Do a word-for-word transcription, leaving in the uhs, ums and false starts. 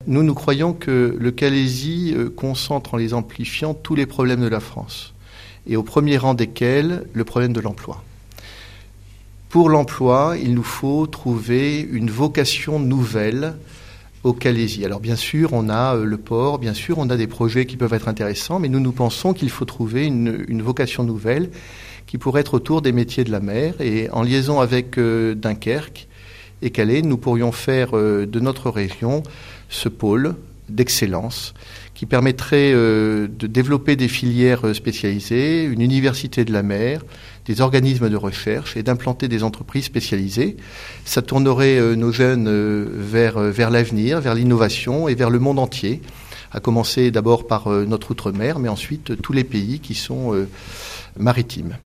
Nous, nous croyons que le Calaisis concentre en les amplifiant tous les problèmes de la France, et au premier rang desquels le problème de l'emploi. Pour l'emploi, il nous faut trouver une vocation nouvelle au Calaisis. Alors bien sûr, on a le port, bien sûr, on a des projets qui peuvent être intéressants, mais nous, nous pensons qu'il faut trouver une, une vocation nouvelle qui pourrait être autour des métiers de la mer. Et en liaison avec euh, Dunkerque et Calais, nous pourrions faire euh, de notre région ce pôle d'excellence qui permettrait euh, de développer des filières spécialisées, une université de la mer, des organismes de recherche et d'implanter des entreprises spécialisées. Ça tournerait euh, nos jeunes euh, vers, euh, vers l'avenir, vers l'innovation et vers le monde entier, à commencer d'abord par euh, notre outre-mer, mais ensuite euh, tous les pays qui sont euh, maritimes.